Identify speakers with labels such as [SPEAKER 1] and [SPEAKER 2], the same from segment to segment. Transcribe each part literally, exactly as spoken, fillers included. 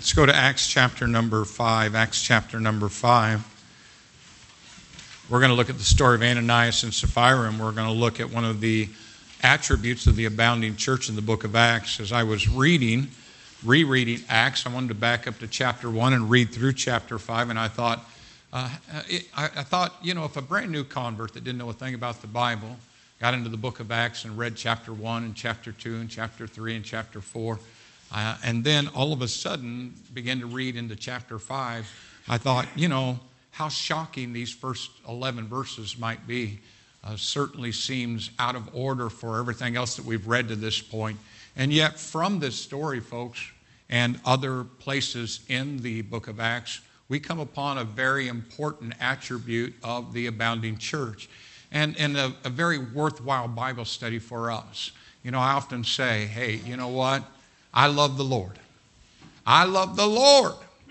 [SPEAKER 1] Let's go to Acts chapter number five. Acts chapter number five. We're going to look at the story of Ananias and Sapphira, and we're going to look at one of the attributes of the abounding church in the book of Acts. As I was reading, rereading Acts, I wanted to back up to chapter one and read through chapter five, and I thought, uh, it, I, I thought, you know, if a brand new convert that didn't know a thing about the Bible got into the book of Acts and read chapter one and chapter two and chapter three and chapter four, uh, and then all of a sudden began to read into chapter five, I thought, you know, how shocking these first eleven verses might be. Uh, certainly seems out of order for everything else that we've read to this point. And yet from this story, folks, and other places in the book of Acts, we come upon a very important attribute of the abounding church, and, and a, a very worthwhile Bible study for us. You know, I often say, hey, you know what? I love the Lord. I love the Lord.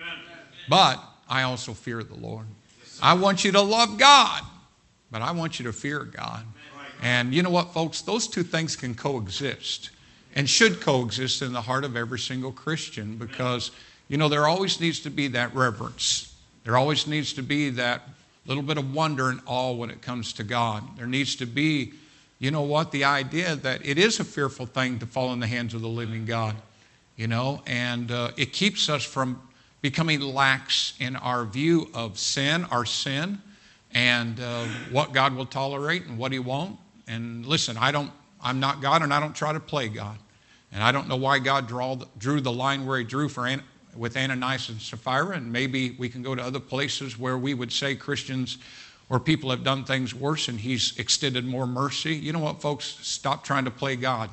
[SPEAKER 1] But I also fear the Lord. I want you to love God, but I want you to fear God. And you know what, folks? Those two things can coexist and should coexist in the heart of every single Christian, because, you know, there always needs to be that reverence. There always needs to be that little bit of wonder and awe when it comes to God. There needs to be, you know what, the idea that it is a fearful thing to fall in the hands of the living God, you know, and uh, it keeps us from becoming lax in our view of sin, our sin, and uh, what God will tolerate and what He won't. And listen, I don't, I'm not God, and I don't try to play God. And I don't know why God draw, drew the line where He drew for An, with Ananias and Sapphira, and maybe we can go to other places where we would say Christians or people have done things worse and He's extended more mercy. You know what, folks? Stop trying to play God.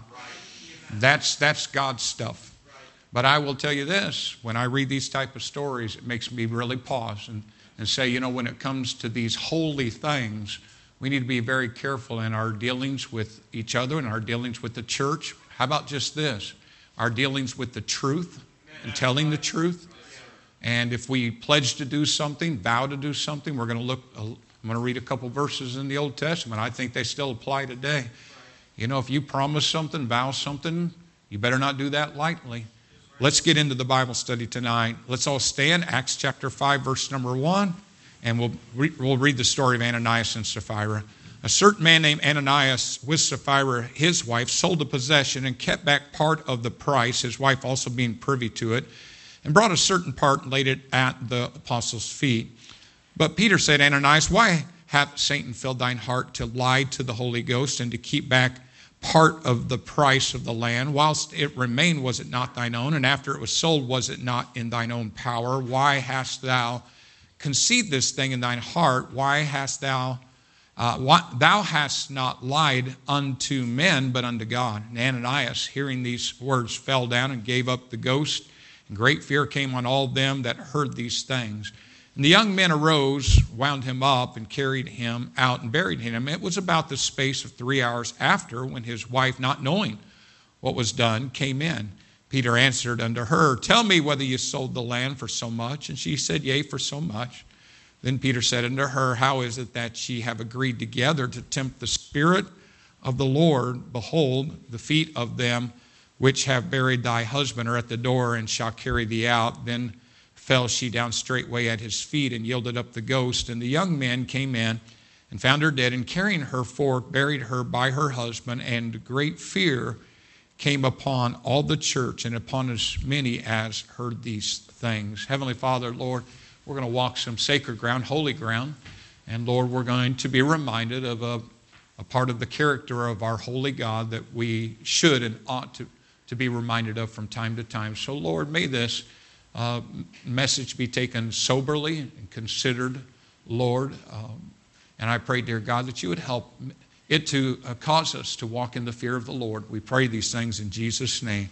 [SPEAKER 1] That's, that's God's stuff. But I will tell you this, when I read these type of stories, it makes me really pause and, and say, you know, when it comes to these holy things, we need to be very careful in our dealings with each other and our dealings with the church. How about just this? Our dealings with the truth and telling the truth. And if we pledge to do something, vow to do something, we're going to look, I'm going to read a couple verses in the Old Testament. I think they still apply today. You know, if you promise something, vow something, you better not do that lightly. Let's get into the Bible study tonight. Let's all stand, Acts chapter five, verse number one, and we'll, re- we'll read the story of Ananias and Sapphira. A certain man named Ananias with Sapphira, his wife, sold a possession and kept back part of the price, his wife also being privy to it, and brought a certain part and laid it at the apostles' feet. But Peter said, Ananias, why hath Satan filled thine heart to lie to the Holy Ghost and to keep back part of the price of the land? Whilst it remained, was it not thine own? And after it was sold, was it not in thine own power? Why hast thou conceived this thing in thine heart? Why hast thou, uh, why, thou hast not lied unto men, but unto God? And Ananias, hearing these words, fell down and gave up the ghost. And great fear came on all them that heard these things. And the young men arose, wound him up, and carried him out and buried him. It was about the space of three hours after, when his wife, not knowing what was done, came in. Peter answered unto her, Tell me whether you sold the land for so much. And she said, Yea, for so much. Then Peter said unto her, How is it that ye have agreed together to tempt the Spirit of the Lord? Behold, the feet of them which have buried thy husband are at the door, and shall carry thee out. Then fell she down straightway at his feet and yielded up the ghost. And the young men came in and found her dead, and carrying her forth, buried her by her husband. And great fear came upon all the church and upon as many as heard these things. Heavenly Father, Lord, we're going to walk some sacred ground, holy ground. And Lord, we're going to be reminded of a, a part of the character of our holy God that we should and ought to, to be reminded of from time to time. So Lord, may this Uh, message be taken soberly and considered, Lord. Um, and I pray, dear God, that you would help it to uh, cause us to walk in the fear of the Lord. We pray these things in Jesus' name.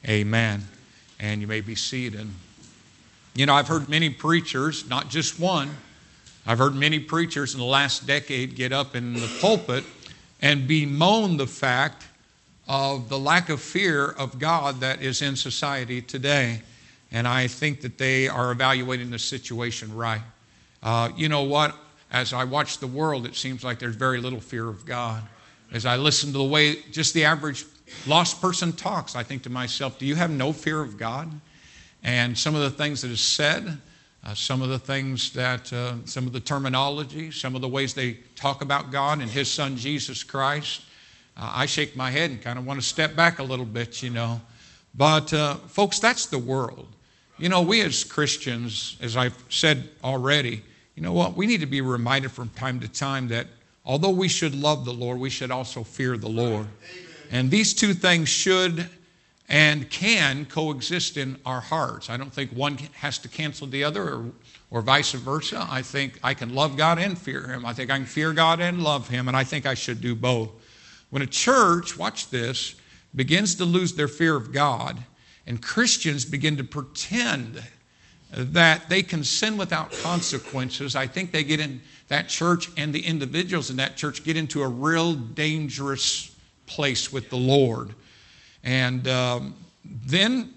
[SPEAKER 1] Amen. And you may be seated. You know, I've heard many preachers, not just one, I've heard many preachers in the last decade get up in the pulpit and bemoan the fact of the lack of fear of God that is in society today. And I think that they are evaluating the situation right. Uh, you know what? As I watch the world, it seems like there's very little fear of God. As I listen to the way just the average lost person talks, I think to myself, do you have no fear of God? And some of the things that is said, uh, some of the things that, uh, some of the terminology, some of the ways they talk about God and His Son, Jesus Christ, uh, I shake my head and kind of want to step back a little bit, you know. But, uh, folks, that's the world. You know, we as Christians, as I've said already, you know what? We need to be reminded from time to time that although we should love the Lord, we should also fear the Lord. Amen. And these two things should and can coexist in our hearts. I don't think one has to cancel the other or, or vice versa. I think I can love God and fear Him. I think I can fear God and love Him, and I think I should do both. When a church, watch this, begins to lose their fear of God, and Christians begin to pretend that they can sin without consequences, I think they get in that church, and the individuals in that church get into a real dangerous place with the Lord. And um, then,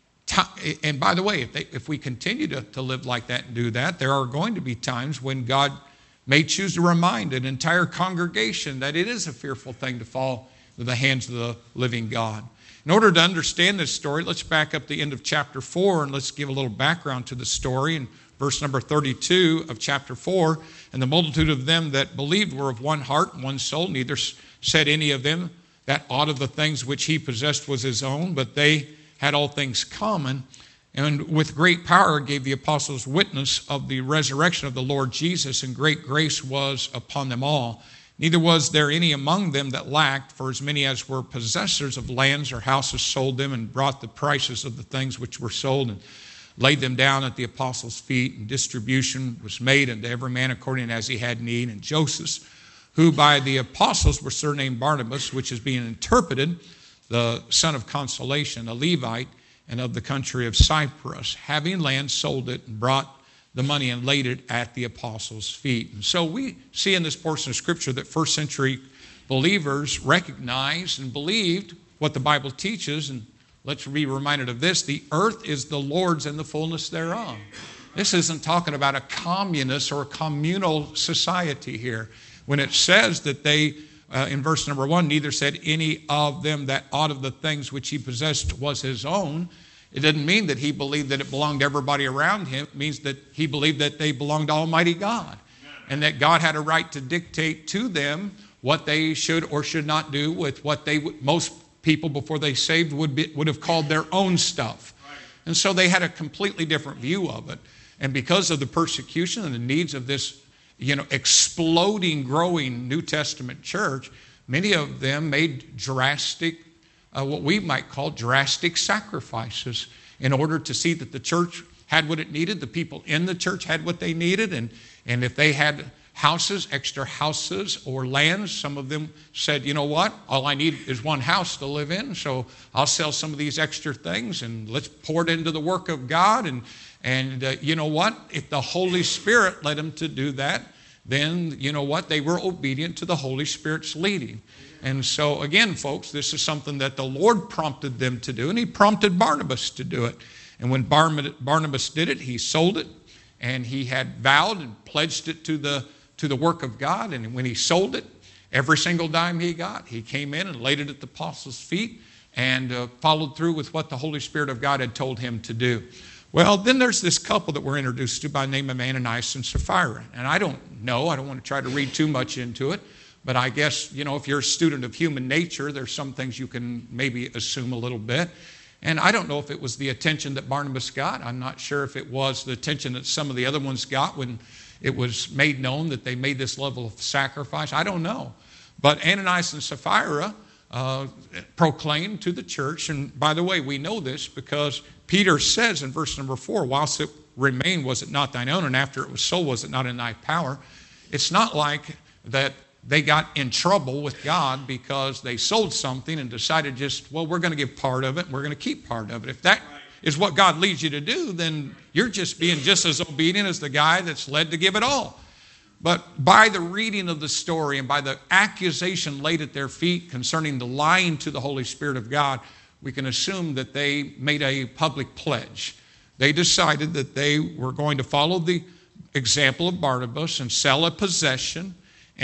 [SPEAKER 1] and by the way, if, they, if we continue to, to live like that and do that, there are going to be times when God may choose to remind an entire congregation that it is a fearful thing to fall into the hands of the living God. In order to understand this story, let's back up the end of chapter four and let's give a little background to the story. In verse number thirty-two of chapter four, and the multitude of them that believed were of one heart and one soul. Neither said any of them that aught of the things which he possessed was his own, but they had all things common. And with great power gave the apostles witness of the resurrection of the Lord Jesus, and great grace was upon them all. Neither was there any among them that lacked, for as many as were possessors of lands or houses sold them, and brought the prices of the things which were sold, and laid them down at the apostles' feet. And distribution was made unto every man according as he had need. And Joseph, who by the apostles were surnamed Barnabas, which is being interpreted, the son of consolation, a Levite, and of the country of Cyprus, having land, sold it, and brought the money and laid it at the apostles' feet. And so we see in this portion of Scripture that first century believers recognized and believed what the Bible teaches. And let's be reminded of this: the earth is the Lord's and the fullness thereof. This isn't talking about a communist or a communal society here. When it says that they, uh, in verse number one, neither said any of them that aught of the things which he possessed was his own, it didn't mean that he believed that it belonged to everybody around him. It means that he believed that they belonged to Almighty God, and that God had a right to dictate to them what they should or should not do with what they would, most people before they saved would be, would have called their own stuff. And so they had a completely different view of it. And because of the persecution and the needs of this, you know, exploding, growing New Testament church, many of them made drastic, uh, what we might call drastic sacrifices in order to see that the church had what it needed, the people in the church had what they needed, and, and if they had houses, extra houses or lands, some of them said, you know what, all I need is one house to live in, so I'll sell some of these extra things and let's pour it into the work of God. And, and uh, you know what, if the Holy Spirit led them to do that, then you know what, they were obedient to the Holy Spirit's leading. And so again, folks, this is something that the Lord prompted them to do, and He prompted Barnabas to do it. And when Barnabas did it, he sold it, and he had vowed and pledged it to the to the work of God. And when he sold it, every single dime he got, he came in and laid it at the apostles' feet and uh, followed through with what the Holy Spirit of God had told him to do. Well, then there's this couple that we're introduced to by the name of Ananias and Sapphira. And I don't know, I don't want to try to read too much into it, but I guess, you know, if you're a student of human nature, there's some things you can maybe assume a little bit. And I don't know if it was the attention that Barnabas got. I'm not sure if it was the attention that some of the other ones got when it was made known that they made this level of sacrifice. I don't know. But Ananias and Sapphira uh, proclaimed to the church, and by the way, we know this because Peter says in verse number four, whilst it remained, was it not thine own? And after it was sold, was it not in thy power? It's not like that they got in trouble with God because they sold something and decided just, well, we're going to give part of it and we're going to keep part of it. If that is what God leads you to do, then you're just being just as obedient as the guy that's led to give it all. But by the reading of the story and by the accusation laid at their feet concerning the lying to the Holy Spirit of God, we can assume that they made a public pledge. They decided that they were going to follow the example of Barnabas and sell a possession.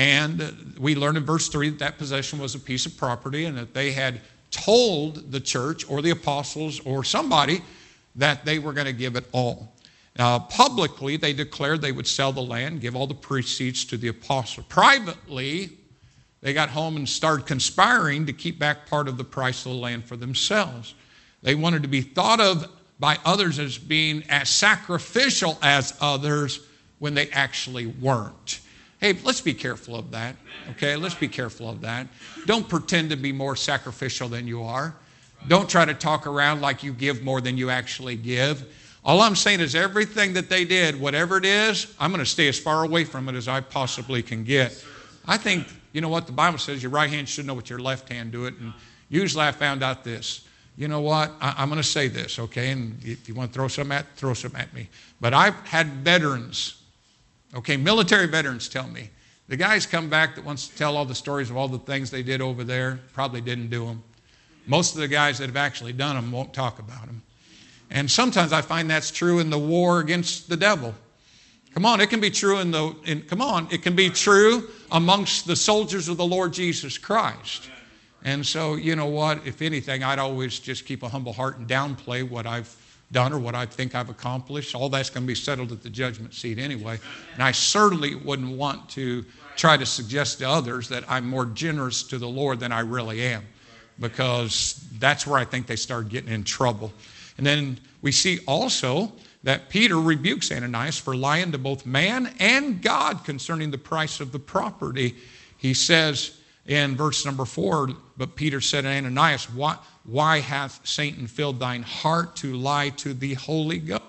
[SPEAKER 1] And we learn in verse three that that possession was a piece of property, and that they had told the church or the apostles or somebody that they were going to give it all. Uh, publicly, they declared they would sell the land, give all the proceeds to the apostle. Privately, they got home and started conspiring to keep back part of the price of the land for themselves. They wanted to be thought of by others as being as sacrificial as others when they actually weren't. Hey, let's be careful of that, okay? Let's be careful of that. Don't pretend to be more sacrificial than you are. Don't try to talk around like you give more than you actually give. All I'm saying is everything that they did, whatever it is, I'm going to stay as far away from it as I possibly can get. I think, you know what, the Bible says your right hand should know what your left hand do it. And usually I found out this. You know what, I, I'm going to say this, okay? And if you want to throw some at, throw some at me. But I've had veterans, okay, military veterans tell me. The guys come back that wants to tell all the stories of all the things they did over there, probably didn't do them. Most of the guys that have actually done them won't talk about them. And sometimes I find that's true in the war against the devil. Come on, it can be true in the, in, come on, it can be true amongst the soldiers of the Lord Jesus Christ. And so, you know what, if anything, I'd always just keep a humble heart and downplay what I've done or what I think I've accomplished. All that's going to be settled at the judgment seat anyway. And I certainly wouldn't want to try to suggest to others that I'm more generous to the Lord than I really am, because that's where I think they start getting in trouble. And then we see also that Peter rebukes Ananias for lying to both man and God concerning the price of the property. He says in verse number four, but Peter said to Ananias, why, why hath Satan filled thine heart to lie to the Holy Ghost?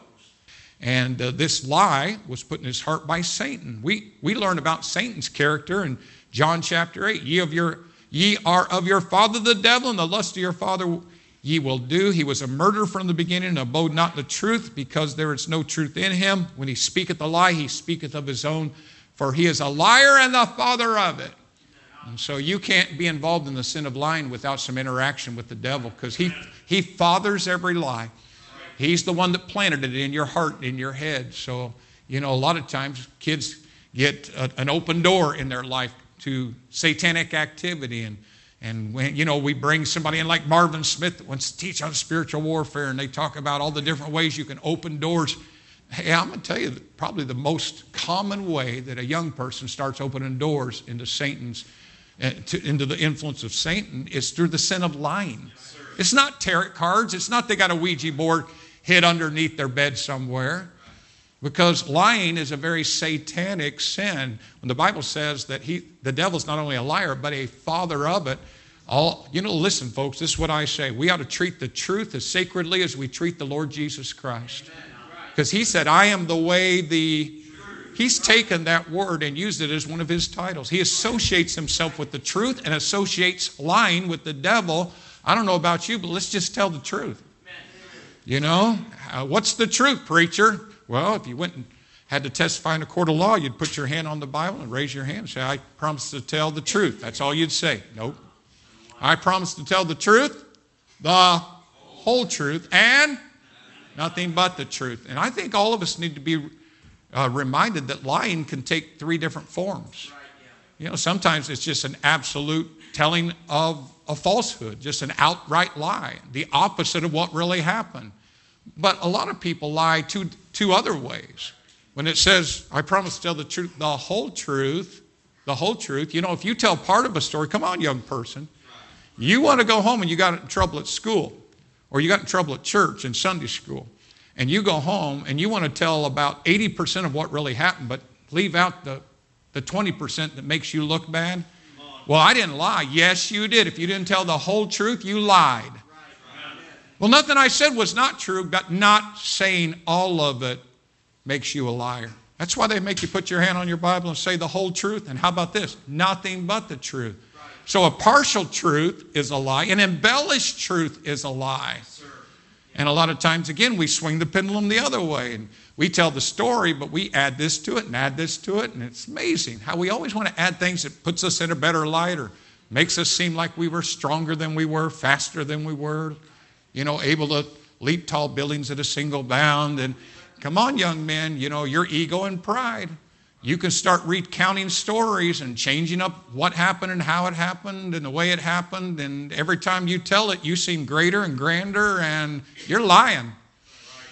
[SPEAKER 1] And uh, this lie was put in his heart by Satan. We, we learn about Satan's character in John chapter eight. Ye, of your, ye are of your father the devil, and the lust of your father ye will do. He was a murderer from the beginning, and abode not in the truth, because there is no truth in him. When he speaketh a lie, he speaketh of his own, for he is a liar and the father of it. And so you can't be involved in the sin of lying without some interaction with the devil, because he, he fathers every lie. He's the one that planted it in your heart, in your head. So, you know, a lot of times kids get a, an open door in their life to satanic activity. And And when, you know, we bring somebody in like Marvin Smith that wants to teach on spiritual warfare, and they talk about all the different ways you can open doors. Hey, I'm going to tell you that probably the most common way that a young person starts opening doors into Satan's, uh, to, into the influence of Satan is through the sin of lying. Yes, it's not tarot cards. It's not they got a Ouija board hid underneath their bed somewhere. Because lying is a very satanic sin. When the Bible says that he, the devil's not only a liar, but a father of it. All, you know, listen, folks, this is what I say. We ought to treat the truth as sacredly as we treat the Lord Jesus Christ. Because he said, I am the way, the... He's taken that word and used it as one of his titles. He associates himself with the truth and associates lying with the devil. I don't know about you, but let's just tell the truth. You know, uh, what's the truth, preacher? Well, if you went and had to testify in a court of law, you'd put your hand on the Bible and raise your hand and say, I promise to tell the truth. That's all you'd say. Nope. I promise to tell the truth, the whole truth, and nothing but the truth. And I think all of us need to be uh, reminded that lying can take three different forms. You know, sometimes it's just an absolute telling of a falsehood, just an outright lie, the opposite of what really happened. But a lot of people lie two, two other ways. When it says, I promise to tell the truth, the whole truth, the whole truth. You know, if you tell part of a story, come on, young person. You want to go home and you got in trouble at school, or you got in trouble at church in Sunday school, and you go home and you want to tell about eighty percent of what really happened, but leave out the, the twenty percent that makes you look bad. Well, I didn't lie. Yes, you did. If you didn't tell the whole truth, you lied. Well, nothing I said was not true, but not saying all of it makes you a liar. That's why they make you put your hand on your Bible and say the whole truth. And how about this? Nothing but the truth. So a partial truth is a lie. An embellished truth is a lie. And a lot of times, again, we swing the pendulum the other way. And we tell the story, but we add this to it and add this to it. And it's amazing how we always want to add things that puts us in a better light or makes us seem like we were stronger than we were, faster than we were, you know, able to leap tall buildings at a single bound. And come on, young men, you know, your ego and pride. You can start recounting stories and changing up what happened and how it happened and the way it happened. And every time you tell it, you seem greater and grander, and you're lying.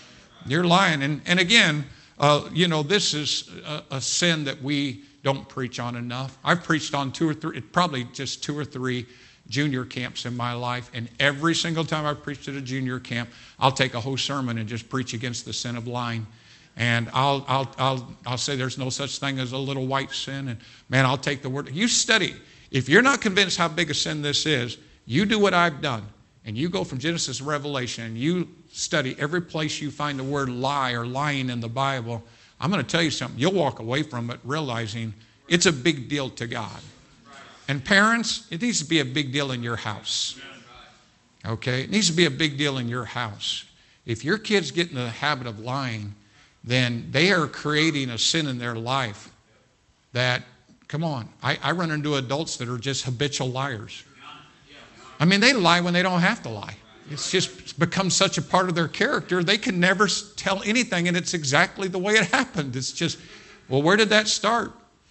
[SPEAKER 1] You're lying. And, and again, uh, you know, this is a, a sin that we don't preach on enough. I've preached on two or three, probably just two or three junior camps in my life. And every single time I've preached at a junior camp, I'll take a whole sermon and just preach against the sin of lying. And I'll, I'll, I'll, I'll say there's no such thing as a little white sin. And man, I'll take the word. You study. If you're not convinced how big a sin this is, you do what I've done. And you go from Genesis to Revelation and you study every place you find the word lie or lying in the Bible. I'm going to tell you something. You'll walk away from it realizing it's a big deal to God. And parents, it needs to be a big deal in your house. Okay? It needs to be a big deal in your house. If your kids get in the habit of lying, then they are creating a sin in their life that, come on, I, I run into adults that are just habitual liars. I mean, they lie when they don't have to lie. It's just become such a part of their character, they can never tell anything, and it's exactly the way it happened. It's just, well, where did that start?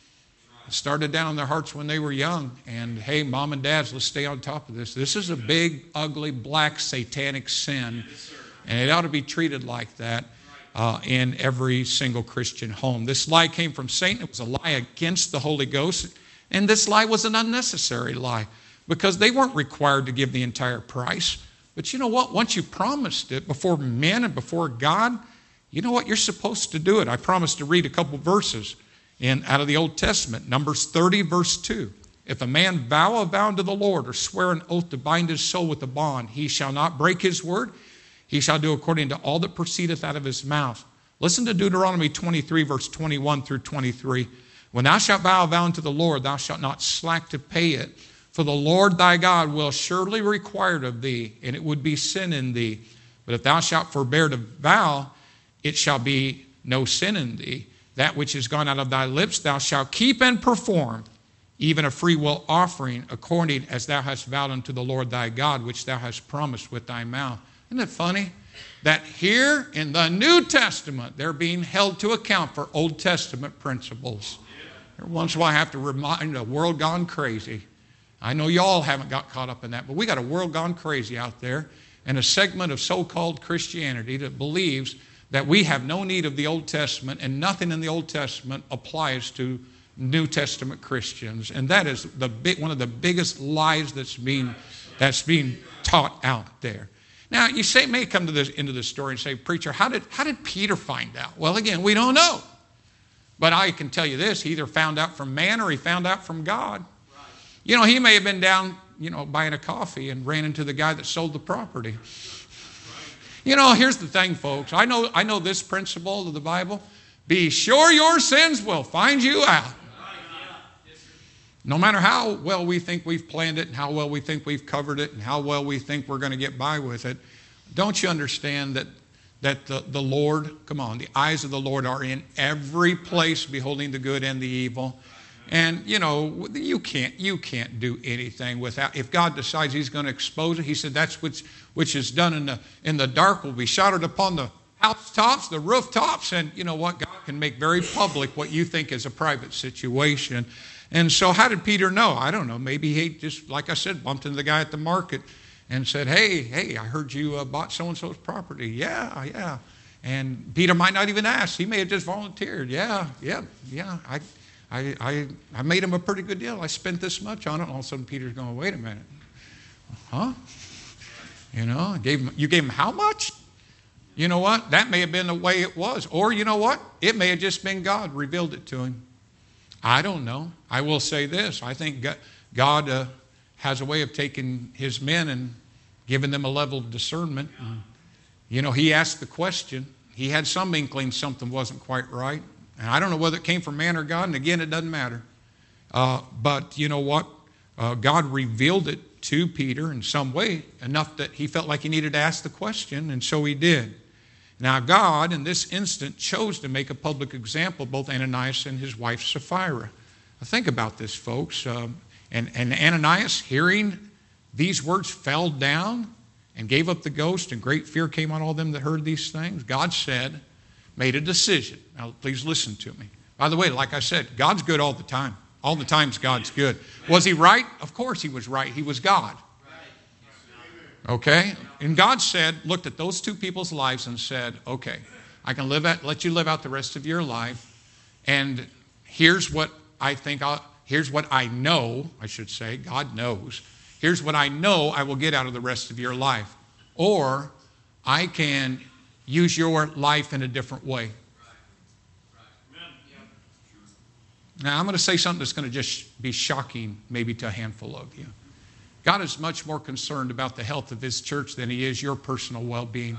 [SPEAKER 1] It started down in their hearts when they were young, and hey, mom and dads, let's stay on top of this. This is a big, ugly, black, satanic sin, and it ought to be treated like that. Uh, in every single Christian home. This lie came from Satan. It was a lie against the Holy Ghost. And this lie was an unnecessary lie because they weren't required to give the entire price. But you know what? Once you promised it before men and before God, you know what? You're supposed to do it. I promised to read a couple verses in, out of the Old Testament. Numbers thirty, verse two. If a man vow a vow unto the Lord or swear an oath to bind his soul with a bond, he shall not break his word. He shall do according to all that proceedeth out of his mouth. Listen to Deuteronomy twenty-three, verse twenty-one through twenty-three. When thou shalt vow a vow unto the Lord, thou shalt not slack to pay it. For the Lord thy God will surely require it of thee, and it would be sin in thee. But if thou shalt forbear to vow, it shall be no sin in thee. That which is gone out of thy lips thou shalt keep and perform, even a freewill offering, according as thou hast vowed unto the Lord thy God, which thou hast promised with thy mouth. Isn't it funny that here in the New Testament, they're being held to account for Old Testament principles? Every once in a while I have to remind a world gone crazy. I know y'all haven't got caught up in that, but we got a world gone crazy out there and a segment of so-called Christianity that believes that we have no need of the Old Testament and nothing in the Old Testament applies to New Testament Christians. And that is the big, one of the biggest lies that's being, that's being taught out there. Now, you say, may come to this into this story and say, preacher, how did, how did Peter find out? Well, again, we don't know. But I can tell you this, he either found out from man or he found out from God. Right. You know, he may have been down, you know, buying a coffee and ran into the guy that sold the property. Right. You know, here's the thing, folks. I know, I know this principle of the Bible. Be sure your sins will find you out. No matter how well we think we've planned it and how well we think we've covered it and how well we think we're going to get by with it, don't you understand that, that the, the Lord, come on, the eyes of the Lord are in every place beholding the good and the evil. And, you know, you can't, you can't do anything without, if God decides he's going to expose it, he said that's which, which is done in the, in the dark will be shouted upon the housetops, the rooftops, and you know what? God can make very public what you think is a private situation. And so how did Peter know? I don't know. Maybe he just, like I said, bumped into the guy at the market and said, hey, hey, I heard you uh, bought so-and-so's property. Yeah, yeah. And Peter might not even ask. He may have just volunteered. Yeah, yeah, yeah. I, I, I, I made him a pretty good deal. I spent this much on it. And all of a sudden Peter's going, wait a minute. Huh? You know, gave him, you gave him how much? You know what? That may have been the way it was. Or you know what? It may have just been God revealed it to him. I don't know. I will say this. I think God uh, has a way of taking his men and giving them a level of discernment. And, you know, he asked the question. He had some inkling something wasn't quite right. And I don't know whether it came from man or God. And again, it doesn't matter. Uh, but you know what? Uh, God revealed it to Peter in some way enough that he felt like he needed to ask the question. And so he did. Now, God, in this instant, chose to make a public example of both Ananias and his wife Sapphira. Now, think about this, folks. Um, and, and Ananias, hearing these words, fell down and gave up the ghost, and great fear came on all them that heard these things. God said, made a decision. Now, please listen to me. By the way, like I said, God's good all the time. All the times God's good. Was he right? Of course he was right. He was God. Okay? And God said, looked at those two people's lives and said, okay, I can live at, let you live out the rest of your life. And here's what I think, I'll, here's what I know, I should say, God knows. Here's what I know I will get out of the rest of your life. Or I can use your life in a different way. Now, I'm going to say something that's going to just be shocking maybe to a handful of you. God is much more concerned about the health of His church than He is your personal well-being.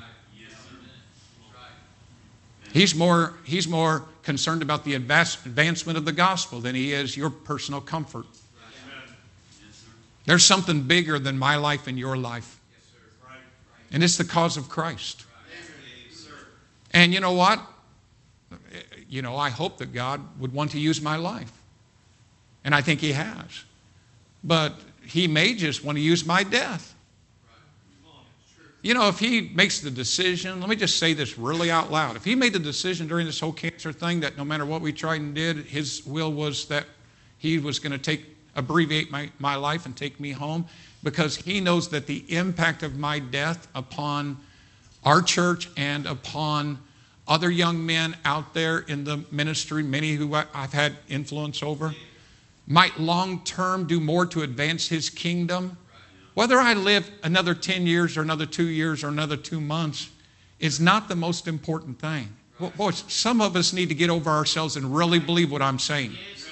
[SPEAKER 1] He's more, he's more concerned about the advancement of the gospel than He is your personal comfort. There's something bigger than my life and your life. And it's the cause of Christ. And you know what? You know, I hope that God would want to use my life. And I think He has. But He may just want to use my death. You know, if He makes the decision, let me just say this really out loud. If He made the decision during this whole cancer thing that no matter what we tried and did, His will was that He was going to take, abbreviate my, my life and take me home, because He knows that the impact of my death upon our church and upon other young men out there in the ministry, many who I've had influence over, might long-term do more to advance His kingdom. Whether I live another ten years or another two years or another two months is not the most important thing. Well, boys, some of us need to get over ourselves and really believe what I'm saying.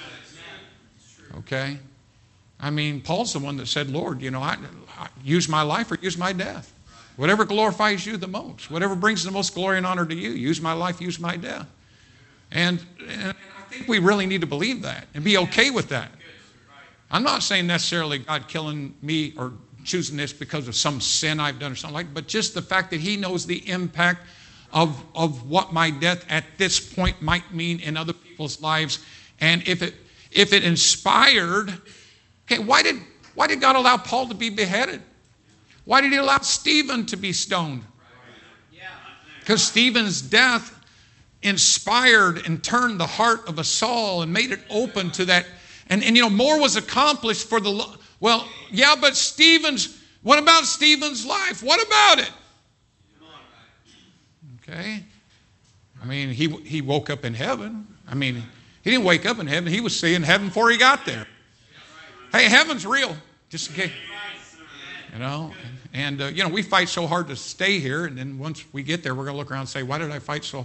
[SPEAKER 1] Okay? I mean, Paul's the one that said, Lord, you know, I, I use my life or use my death. Whatever glorifies you the most, whatever brings the most glory and honor to you, use my life, use my death. And, and I think we really need to believe that and be okay with that. I'm not saying necessarily God killing me or choosing this because of some sin I've done or something like that, but just the fact that He knows the impact of, of what my death at this point might mean in other people's lives. And if it if it inspired, okay, why did why did God allow Paul to be beheaded? Why did He allow Stephen to be stoned? Because Stephen's death inspired and turned the heart of a Saul and made it open to that. And, and you know, more was accomplished for the... Well, yeah, but Stephen's... What about Stephen's life? What about it? Okay. I mean, he, he woke up in heaven. I mean, he didn't wake up in heaven. He was seeing heaven before he got there. Hey, heaven's real. Just in case. You know, and, uh, you know, we fight so hard to stay here, and then once we get there, we're going to look around and say, why did I fight so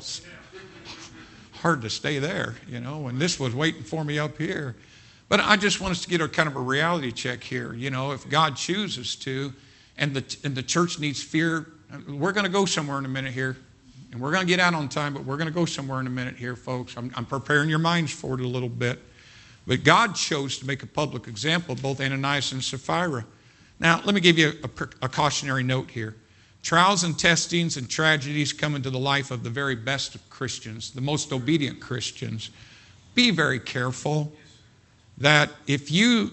[SPEAKER 1] hard to stay there, you know, and this was waiting for me up here. But I just want us to get a kind of a reality check here. You know, if God chooses to, and the, and the church needs fear, we're going to go somewhere in a minute here, and we're going to get out on time, but we're going to go somewhere in a minute here, folks. I'm, I'm preparing your minds for it a little bit. But God chose to make a public example of both Ananias and Sapphira. Now, let me give you a, a cautionary note here. Trials and testings and tragedies come into the life of the very best of Christians, the most obedient Christians. Be very careful that if you,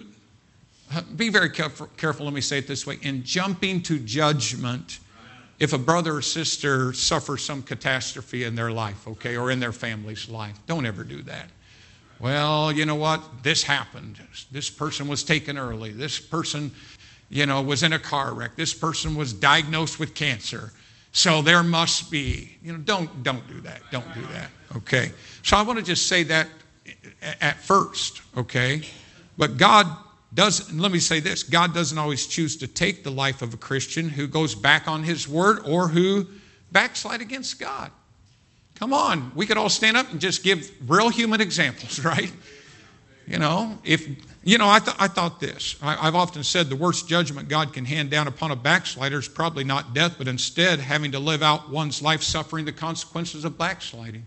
[SPEAKER 1] be very careful, careful, let me say it this way, in jumping to judgment if a brother or sister suffers some catastrophe in their life, okay, or in their family's life. Don't ever do that. Well, you know what? This happened. This person was taken early. This person... you know, was in a car wreck. This person was diagnosed with cancer. So there must be, you know, don't, don't do that. Don't do that. Okay. So I want to just say that at first, okay? But God does, let me say this, God doesn't always choose to take the life of a Christian who goes back on His word or who backslide against God. Come on. We could all stand up and just give real human examples, right? You know, if, you know, I, th- I thought this. I, I've often said the worst judgment God can hand down upon a backslider is probably not death, but instead having to live out one's life suffering the consequences of backsliding.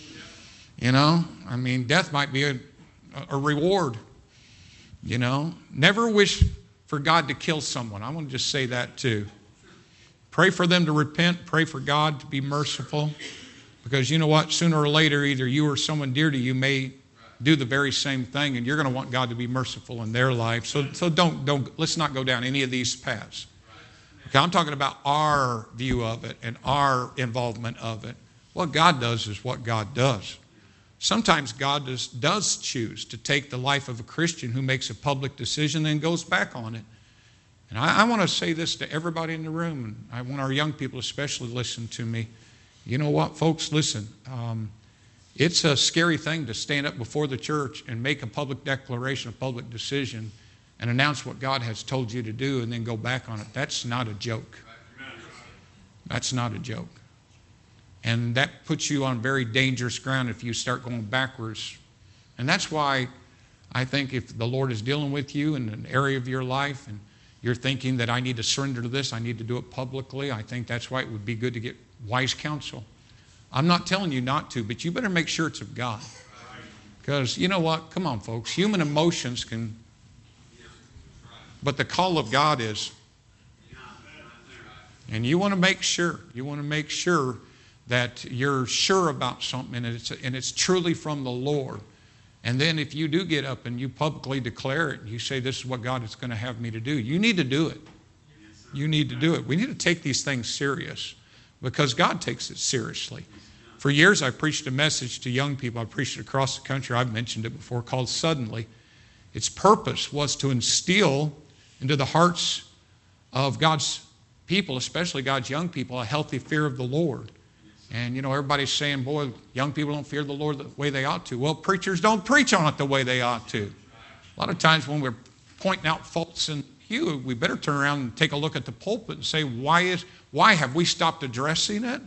[SPEAKER 1] You know, I mean, death might be a, a reward. You know, never wish for God to kill someone. I want to just say that too. Pray for them to repent. Pray for God to be merciful. Because you know what? Sooner or later, either you or someone dear to you may do the very same thing, and you're going to want God to be merciful in their life. So, so don't, don't, let's not go down any of these paths. Okay, I'm talking about our view of it and our involvement of it. What God does is what God does. Sometimes God does, does choose to take the life of a Christian who makes a public decision and goes back on it. And I, I want to say this to everybody in the room, and I want our young people especially to listen to me. You know what, folks? Listen, um, it's a scary thing to stand up before the church and make a public declaration, a public decision, and announce what God has told you to do and then go back on it. That's not a joke. That's not a joke. And that puts you on very dangerous ground if you start going backwards. And that's why I think if the Lord is dealing with you in an area of your life and you're thinking that I need to surrender to this, I need to do it publicly, I think that's why it would be good to get wise counsel. I'm not telling you not to, but you better make sure it's of God. Because you know what? Come on, folks. Human emotions can... But the call of God is... And you want to make sure. You want to make sure that you're sure about something and it's, and it's truly from the Lord. And then if you do get up and you publicly declare it, and you say, this is what God is going to have me to do, you need to do it. You need to do it. We need to take these things serious because God takes it seriously. For years, I preached a message to young people. I preached it across the country. I've mentioned it before, called Suddenly. Its purpose was to instill into the hearts of God's people, especially God's young people, a healthy fear of the Lord. And, you know, everybody's saying, boy, young people don't fear the Lord the way they ought to. Well, preachers don't preach on it the way they ought to. A lot of times when we're pointing out faults in you, we better turn around and take a look at the pulpit and say, why is why have we stopped addressing it?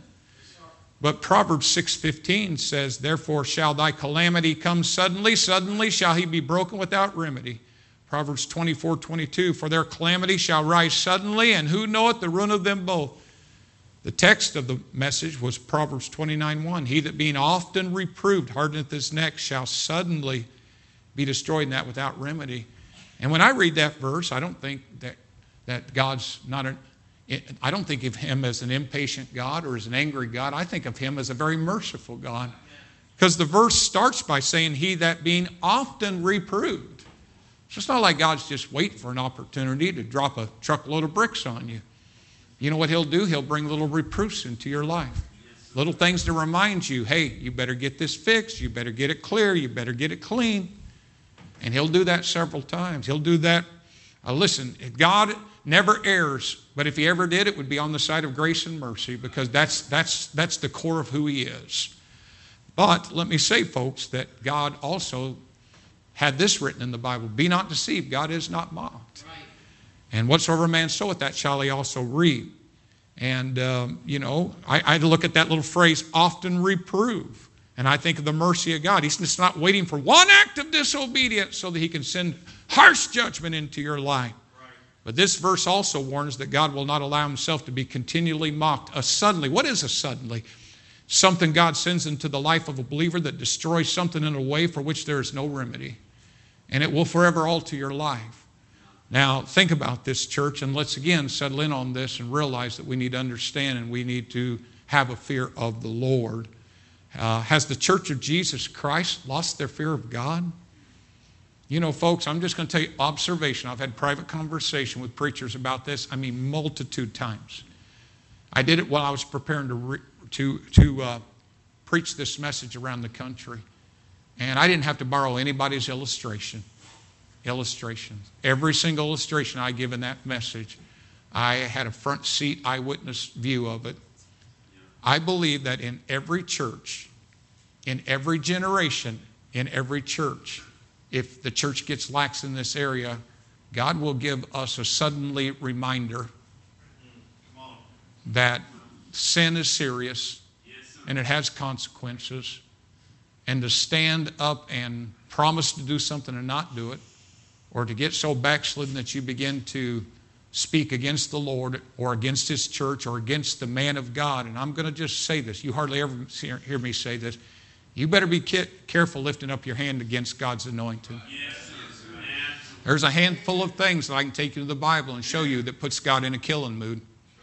[SPEAKER 1] But Proverbs six fifteen says, therefore shall thy calamity come suddenly, suddenly shall he be broken without remedy. Proverbs twenty-four twenty-two, for their calamity shall rise suddenly, and who knoweth the ruin of them both? The text of the message was Proverbs twenty-nine one. He that being often reproved hardeneth his neck shall suddenly be destroyed, and that without remedy. And when I read that verse, I don't think that, that God's not an, I don't think of him as an impatient God or as an angry God. I think of him as a very merciful God. Because the verse starts by saying, he that being often reproved. So it's not like God's just waiting for an opportunity to drop a truckload of bricks on you. You know what he'll do? He'll bring little reproofs into your life. Little things to remind you, hey, you better get this fixed. You better get it clear. You better get it clean. And he'll do that several times. He'll do that. Uh, listen, God never errs, but if he ever did, it would be on the side of grace and mercy because that's, that's, that's the core of who he is. But let me say, folks, that God also had this written in the Bible, be not deceived, God is not mocked. Right. And whatsoever man soweth, that shall he also reap. And, um, you know, I, I look at that little phrase, often reprove. And I think of the mercy of God. He's just not waiting for one act of disobedience so that he can send harsh judgment into your life. Right. But this verse also warns that God will not allow himself to be continually mocked. A suddenly, what is a suddenly? Something God sends into the life of a believer that destroys something in a way for which there is no remedy. And it will forever alter your life. Now, think about this, church, and let's again settle in on this and realize that we need to understand and we need to have a fear of the Lord. Uh, has the Church of Jesus Christ lost their fear of God? You know, folks, I'm just going to tell you observation. I've had private conversation with preachers about this, I mean, multitude times. I did it while I was preparing to, re- to, to uh, preach this message around the country. And I didn't have to borrow anybody's illustration. Illustrations. Every single illustration I give in that message, I had a front seat eyewitness view of it. I believe that in every church, in every generation, in every church, if the church gets lax in this area, God will give us a suddenly reminder that sin is serious and it has consequences. And to stand up and promise to do something and not do it, or to get so backslidden that you begin to speak against the Lord or against his church or against the man of God. And I'm going to just say this. You hardly ever hear me say this. You better be careful lifting up your hand against God's anointing. Yes. There's a handful of things that I can take you to the Bible and show you that puts God in a killing mood.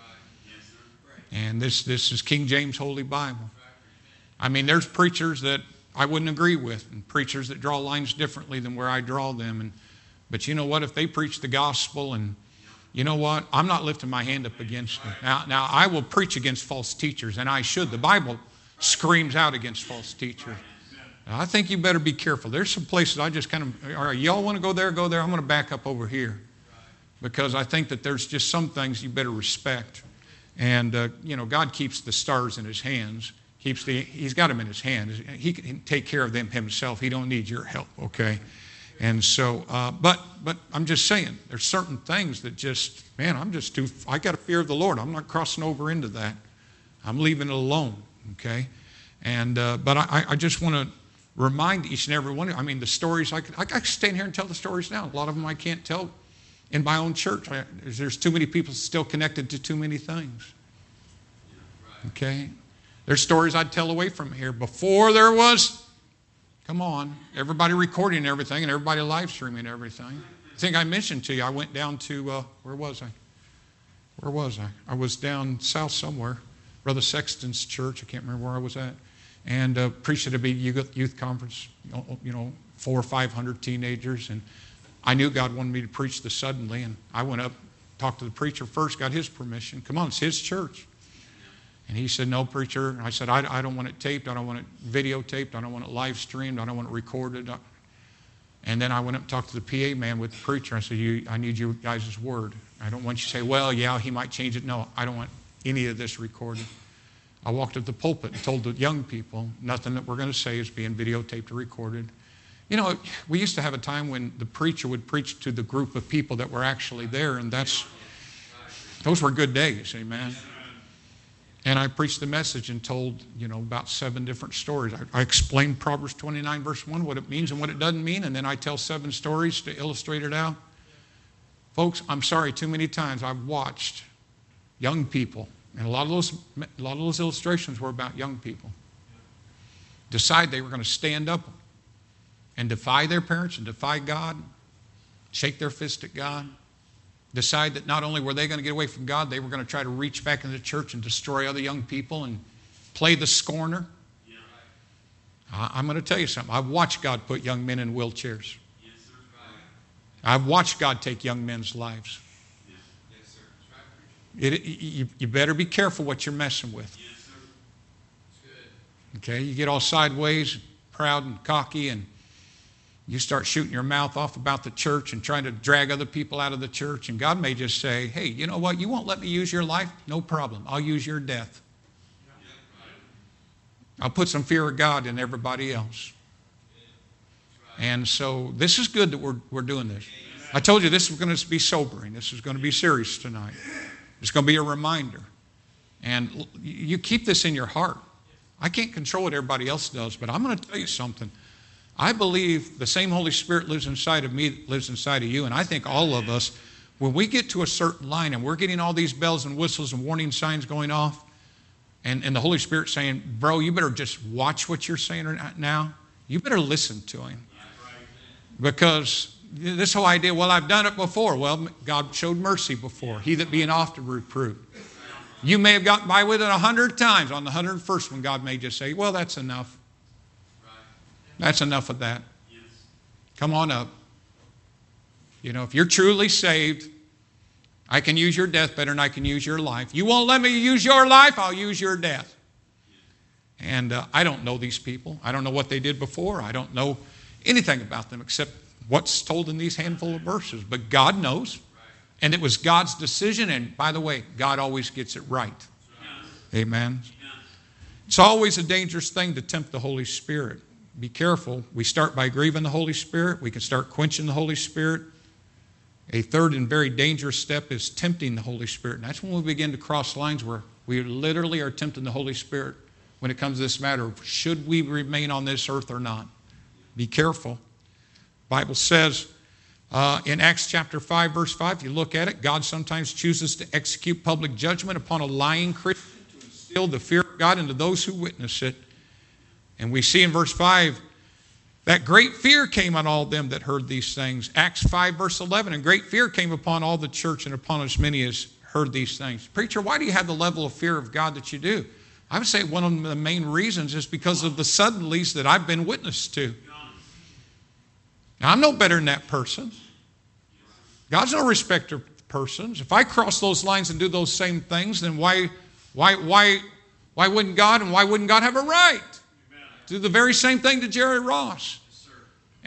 [SPEAKER 1] And this, this is King James Holy Bible. I mean, there's preachers that I wouldn't agree with and preachers that draw lines differently than where I draw them. And But you know what? If they preach the gospel and you know what? I'm not lifting my hand up against them. Now, now, I will preach against false teachers, and I should. The Bible screams out against false teachers. Now, I think you better be careful. There's some places I just kind of, all right, y'all want to go there, go there. I'm going to back up over here because I think that there's just some things you better respect. And, uh, you know, God keeps the stars in his hands. Keeps the, he's got them in his hands. He can take care of them himself. He don't need your help, okay? And so, uh, but but I'm just saying, there's certain things that just, man, I'm just too, I got a fear of the Lord. I'm not crossing over into that. I'm leaving it alone, okay? And, uh, but I, I just want to remind each and every one, I mean, the stories, I could, I could stand here and tell the stories now. A lot of them I can't tell in my own church. I, there's too many people still connected to too many things, okay? There's stories I'd tell away from here. Before there was, come on, everybody recording everything and everybody live streaming everything. I think I mentioned to you, I went down to, uh, where was I? Where was I? I was down south somewhere, Brother Sexton's church. I can't remember where I was at. And uh, preached at a big youth conference, you know, four or five hundred teenagers. And I knew God wanted me to preach this suddenly. And I went up, talked to the preacher first, got his permission. Come on, it's his church. And he said, no, preacher. And I said, I, I don't want it taped. I don't want it videotaped. I don't want it live streamed. I don't want it recorded. And then I went up and talked to the P A man with the preacher. I said, you, I need you guys' word. I don't want you to say, well, yeah, he might change it. No, I don't want any of this recorded. I walked up the pulpit and told the young people, nothing that we're going to say is being videotaped or recorded. You know, we used to have a time when the preacher would preach to the group of people that were actually there, and that's, those were good days, amen. And I preached the message and told, you know, about seven different stories. I, I explained Proverbs twenty-nine, verse one, what it means and what it doesn't mean, and then I tell seven stories to illustrate it out. Folks, I'm sorry, too many times I've watched young people, and a lot of those, a lot of those illustrations were about young people, decide they were going to stand up and defy their parents and defy God, shake their fist at God. Decide that not only were they going to get away from God, they were going to try to reach back into the church and destroy other young people and play the scorner. Yeah. I'm going to tell you something. I've watched God put young men in wheelchairs. Yes, sir. I've watched God take young men's lives. Yes, yes sir. It, it, you, you better be careful what you're messing with. Yes, sir. It's good. Okay, you get all sideways, proud and cocky, and you start shooting your mouth off about the church and trying to drag other people out of the church. And God may just say, hey, you know what? You won't let me use your life? No problem. I'll use your death. I'll put some fear of God in everybody else. And so this is good that we're, we're doing this. I told you this is going to be sobering. This is going to be serious tonight. It's going to be a reminder. And you keep this in your heart. I can't control what everybody else does, but I'm going to tell you something. I believe the same Holy Spirit lives inside of me, lives inside of you, and I think all of us, when we get to a certain line and we're getting all these bells and whistles and warning signs going off, and, and the Holy Spirit saying, bro, you better just watch what you're saying now. You better listen to him. Because this whole idea, well, I've done it before. Well, God showed mercy before. He that being often reproved. You may have gotten by with it a hundred times. On the hundred and first one, God may just say, well, that's enough. That's enough of that. Yes. Come on up. You know, if you're truly saved, I can use your death better than I can use your life. You won't let me use your life, I'll use your death. And uh, I don't know these people. I don't know what they did before. I don't know anything about them except what's told in these handful of verses. But God knows. And it was God's decision. And by the way, God always gets it right. Amen. It's always a dangerous thing to tempt the Holy Spirit. Be careful. We start by grieving the Holy Spirit. We can start quenching the Holy Spirit. A third and very dangerous step is tempting the Holy Spirit. And that's when we begin to cross lines where we literally are tempting the Holy Spirit when it comes to this matter of should we remain on this earth or not. Be careful. The Bible says uh, in Acts chapter five, verse five, if you look at it, God sometimes chooses to execute public judgment upon a lying Christian to instill the fear of God into those who witness it. And we see in verse five, that great fear came on all them that heard these things. Acts five, verse eleven, and great fear came upon all the church and upon as many as heard these things. Preacher, why do you have the level of fear of God that you do? I would say one of the main reasons is because of the suddenlies that I've been witness to. Now, I'm no better than that person. God's no respecter of persons. If I cross those lines and do those same things, then why, why, why, why wouldn't God and why wouldn't God have a right? Do the very same thing to Jerry Ross. Yes,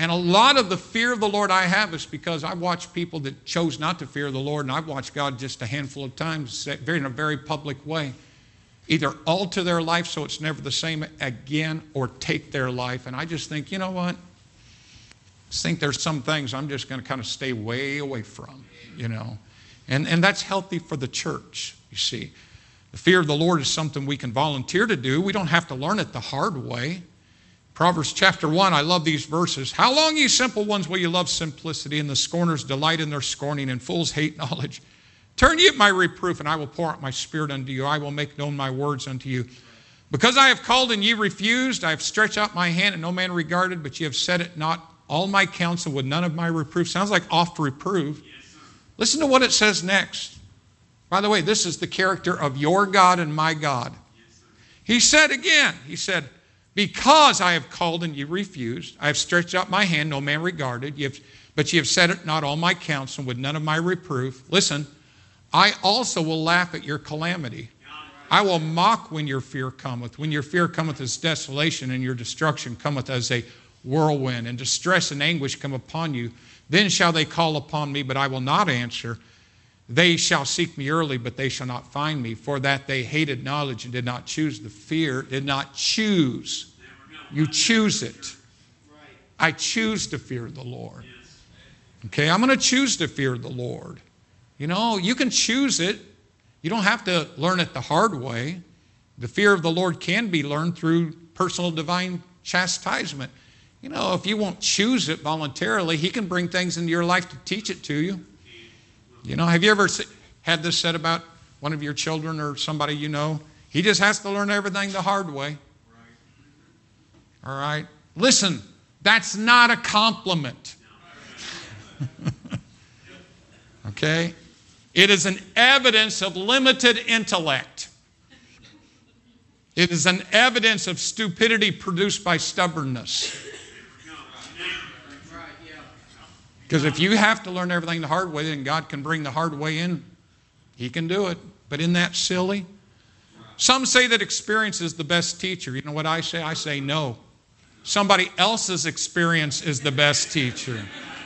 [SPEAKER 1] And a lot of the fear of the Lord I have is because I've watched people that chose not to fear the Lord, and I've watched God just a handful of times in a very public way either alter their life so it's never the same again or take their life. And I just think, you know what? I just think there's some things I'm just going to kind of stay way away from, you know. And, and that's healthy for the church, you see. The fear of the Lord is something we can volunteer to do. We don't have to learn it the hard way. Proverbs chapter one, I love these verses. How long, ye simple ones, will you love simplicity, and the scorners delight in their scorning, and fools hate knowledge? Turn ye at my reproof, and I will pour out my spirit unto you. I will make known my words unto you. Because I have called and ye refused, I have stretched out my hand and no man regarded, but ye have said it not. All my counsel with none of my reproof. Sounds like oft reprove. Yes, listen to what it says next. By the way, this is the character of your God and my God. Yes, he said again, he said, because I have called and ye refused, I have stretched out my hand, no man regarded, ye have, but ye have said it not all my counsel with none of my reproof. Listen, I also will laugh at your calamity. I will mock when your fear cometh. When your fear cometh as desolation, and your destruction cometh as a whirlwind, and distress and anguish come upon you. Then shall they call upon me, but I will not answer. They shall seek me early, but they shall not find me. For that they hated knowledge and did not choose the fear, did not choose. You choose it. I choose to fear the Lord. Okay, I'm going to choose to fear the Lord. You know, you can choose it. You don't have to learn it the hard way. The fear of the Lord can be learned through personal divine chastisement. You know, if you won't choose it voluntarily, He can bring things into your life to teach it to you. You know, have you ever had this said about one of your children or somebody you know? He just has to learn everything the hard way. All right? Listen, that's not a compliment. Okay? It is an evidence of limited intellect. It is an evidence of stupidity produced by stubbornness. Because if you have to learn everything the hard way, then God can bring the hard way in. He can do it. But isn't that silly? Some say that experience is the best teacher. You know what I say? I say no. Somebody else's experience is the best teacher.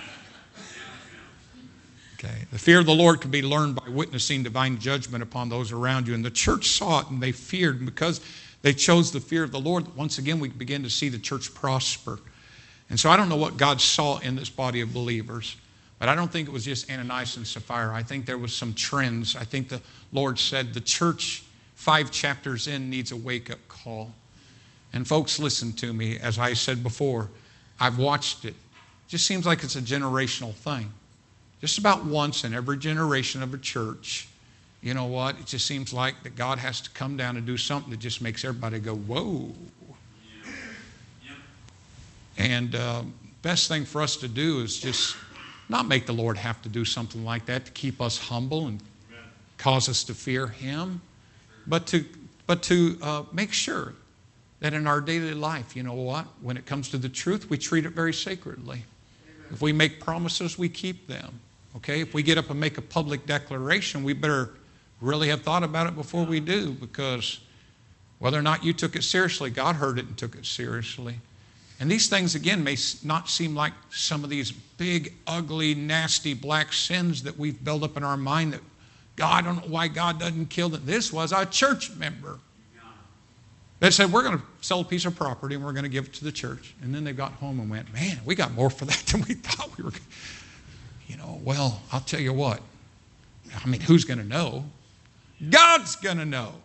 [SPEAKER 1] Okay. The fear of the Lord can be learned by witnessing divine judgment upon those around you. And the church saw it and they feared. And because they chose the fear of the Lord, once again we begin to see the church prosper. And so I don't know what God saw in this body of believers, but I don't think it was just Ananias and Sapphira. I think there was some trends. I think the Lord said the church five chapters in needs a wake-up call. And folks, listen to me. As I said before, I've watched it. It just seems like it's a generational thing. Just about once in every generation of a church, you know what? It just seems like that God has to come down and do something that just makes everybody go, whoa. Yeah. Yeah. And uh, best thing for us to do is just not make the Lord have to do something like that to keep us humble and Amen. Cause us to fear Him, but to, but to uh, make sure that in our daily life, you know what? When it comes to the truth, we treat it very sacredly. Amen. If we make promises, we keep them. Okay, if we get up and make a public declaration, we better really have thought about it before we do, because whether or not you took it seriously, God heard it and took it seriously. And these things, again, may not seem like some of these big, ugly, nasty black sins that we've built up in our mind that, God, I don't know why God doesn't kill them. This was a church member. They said, we're going to sell a piece of property and we're going to give it to the church. And then they got home and went, man, we got more for that than we thought we were going to. You know, well, I'll tell you what. I mean, who's going to know? God's going to know.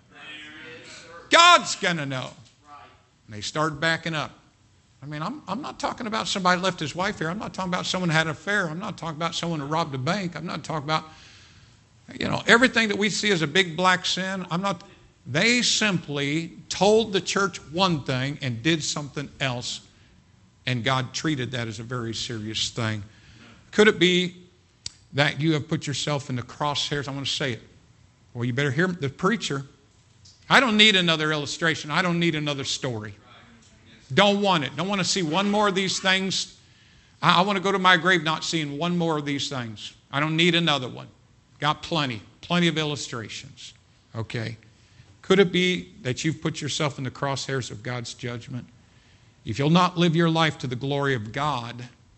[SPEAKER 1] God's going to know. And they started backing up. I mean, I'm, I'm not talking about somebody left his wife here. I'm not talking about someone who had an affair. I'm not talking about someone who robbed a bank. I'm not talking about, you know, everything that we see as a big black sin. I'm not. They simply told the church one thing and did something else. And God treated that as a very serious thing. Could it be that you have put yourself in the crosshairs? I want to say it. Well, you better hear the preacher. I don't need another illustration. I don't need another story. Don't want it. Don't want to see one more of these things. I want to go to my grave not seeing one more of these things. I don't need another one. Got plenty. Plenty of illustrations. Okay. Could it be that you've put yourself in the crosshairs of God's judgment? If you'll not live your life to the glory of God,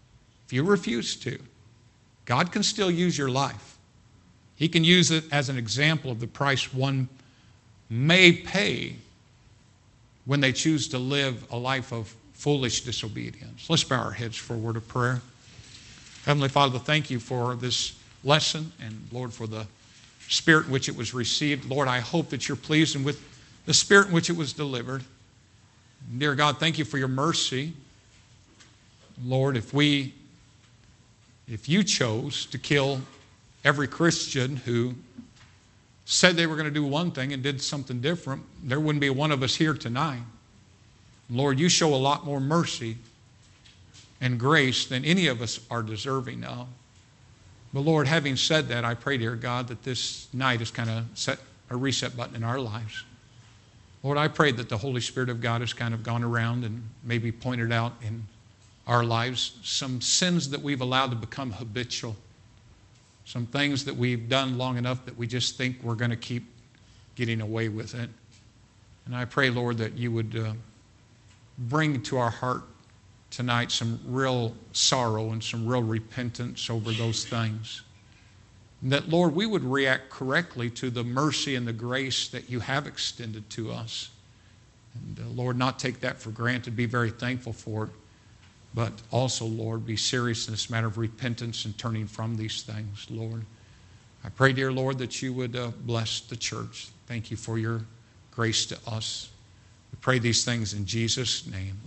[SPEAKER 1] if you refuse to, God can still use your life. He can use it as an example of the price one may pay when they choose to live a life of foolish disobedience. Let's bow our heads for a word of prayer. Heavenly Father, thank you for this lesson and, Lord, for the spirit in which it was received. Lord, I hope that you're pleased and with the spirit in which it was delivered. Dear God, thank you for your mercy. Lord, if we, if you chose to kill every Christian who said they were going to do one thing and did something different, there wouldn't be one of us here tonight. Lord, you show a lot more mercy and grace than any of us are deserving of. But Lord, having said that, I pray, dear God, that this night has kind of set a reset button in our lives. Lord, I pray that the Holy Spirit of God has kind of gone around and maybe pointed out in our lives some sins that we've allowed to become habitual, some things that we've done long enough that we just think we're going to keep getting away with it. And I pray, Lord, that you would uh, bring to our heart tonight some real sorrow and some real repentance over those things. And that, Lord, we would react correctly to the mercy and the grace that you have extended to us. And uh, Lord, not take that for granted, be very thankful for it. But also, Lord, be serious in this matter of repentance and turning from these things, Lord. I pray, dear Lord, that you would uh, bless the church. Thank you for your grace to us. We pray these things in Jesus' name.